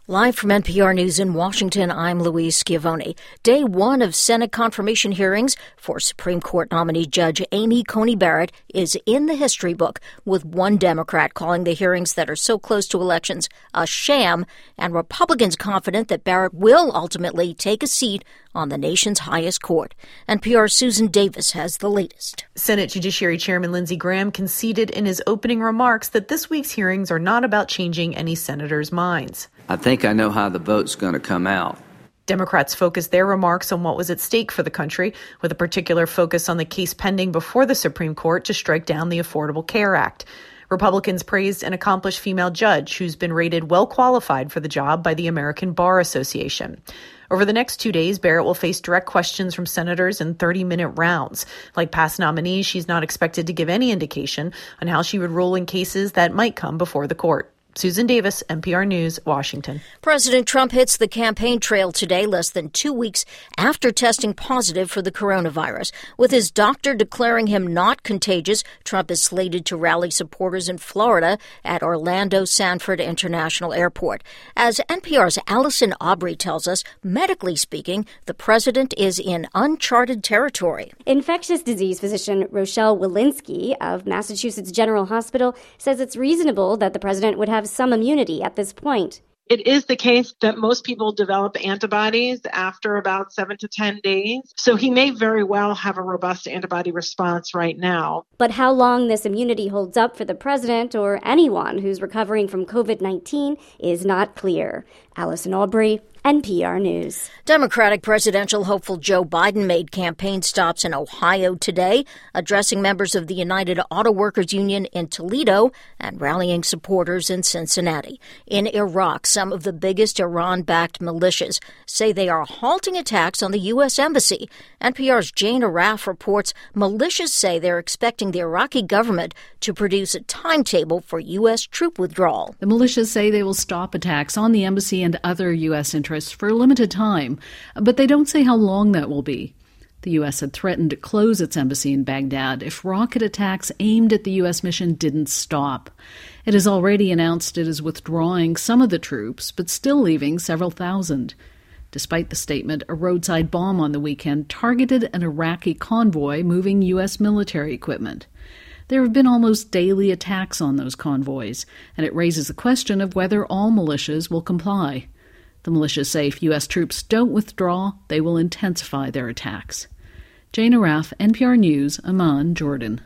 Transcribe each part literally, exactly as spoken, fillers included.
Live from N P R News in Washington, I'm Louise Schiavone. Day one of Senate confirmation hearings for Supreme Court nominee Judge Amy Coney Barrett is in the history book, with one Democrat calling the hearings that are so close to elections a sham, and Republicans confident that Barrett will ultimately take a seat on the nation's highest court. N P R's Susan Davis has the latest. Senate Judiciary Chairman Lindsey Graham conceded in his opening remarks that this week's hearings are not about changing any senators' minds. I think I know how the vote's going to come out. Democrats focused their remarks on what was at stake for the country, with a particular focus on the case pending before the Supreme Court to strike down the Affordable Care Act. Republicans praised an accomplished female judge who's been rated well qualified for the job by the American Bar Association. Over the next two days, Barrett will face direct questions from senators in thirty-minute rounds. Like past nominees, she's not expected to give any indication on how she would rule in cases that might come before the court. Susan Davis, N P R News, Washington. President Trump hits the campaign trail today, less than two weeks after testing positive for the coronavirus. With his doctor declaring him not contagious, Trump is slated to rally supporters in Florida at Orlando Sanford International Airport. As N P R's Allison Aubrey tells us, medically speaking, the president is in uncharted territory. Infectious disease physician Rochelle Walensky of Massachusetts General Hospital says it's reasonable that the president would have some immunity at this point. It is the case that most people develop antibodies after about seven to ten days. So he may very well have a robust antibody response right now. But how long this immunity holds up for the president or anyone who's recovering from covid nineteen is not clear. Allison Aubrey, N P R News. Democratic presidential hopeful Joe Biden made campaign stops in Ohio today, addressing members of the United Auto Workers Union in Toledo and rallying supporters in Cincinnati. In Iraq, some of the biggest Iran-backed militias say they are halting attacks on the U S Embassy. N P R's Jane Arraf reports militias say they're expecting the Iraqi government to produce a timetable for U S troop withdrawal. The militias say they will stop attacks on the embassy and other U S interests for a limited time, but they don't say how long that will be. The U S had threatened to close its embassy in Baghdad if rocket attacks aimed at the U S mission didn't stop. It has already announced it is withdrawing some of the troops, but still leaving several thousand. Despite the statement, a roadside bomb on the weekend targeted an Iraqi convoy moving U S military equipment. There have been almost daily attacks on those convoys, and it raises the question of whether all militias will comply. The militias say if U S troops don't withdraw, they will intensify their attacks. Jane Arraf, N P R News, Amman, Jordan.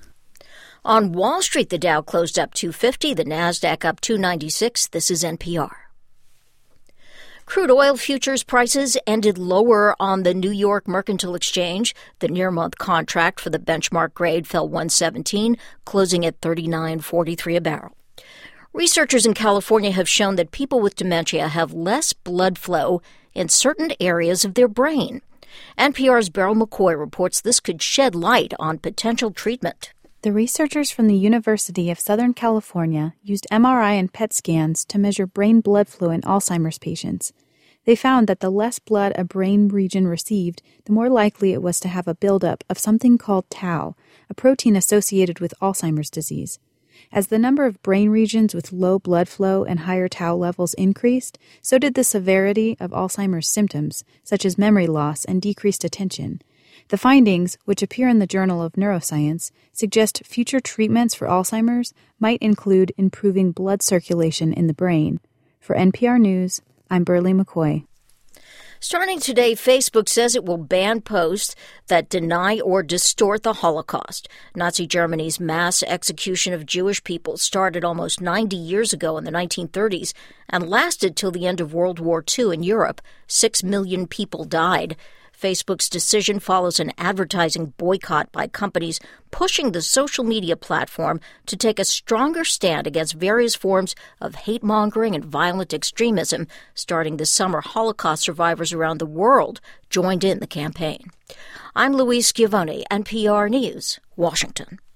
On Wall Street, the Dow closed up two fifty, the Nasdaq up two ninety-six. This is N P R. Crude oil futures prices ended lower on the New York Mercantile Exchange. The near-month contract for the benchmark grade fell one seventeen, closing at thirty-nine forty-three a barrel. Researchers in California have shown that people with dementia have less blood flow in certain areas of their brain. N P R's Beryl McCoy reports this could shed light on potential treatment. The researchers from the University of Southern California used M R I and P E T scans to measure brain blood flow in Alzheimer's patients. They found that the less blood a brain region received, the more likely it was to have a buildup of something called tau, a protein associated with Alzheimer's disease. As the number of brain regions with low blood flow and higher tau levels increased, so did the severity of Alzheimer's symptoms, such as memory loss and decreased attention. The findings, which appear in the Journal of Neuroscience, suggest future treatments for Alzheimer's might include improving blood circulation in the brain. For N P R News, I'm Beryl McCoy. Starting today, Facebook says it will ban posts that deny or distort the Holocaust. Nazi Germany's mass execution of Jewish people started almost ninety years ago in the nineteen thirties and lasted till the end of World War Two in Europe. Six million people died. Facebook's decision follows an advertising boycott by companies pushing the social media platform to take a stronger stand against various forms of hate-mongering and violent extremism. Starting this summer, Holocaust survivors around the world joined in the campaign. I'm Louise Schiavone, N P R News, Washington.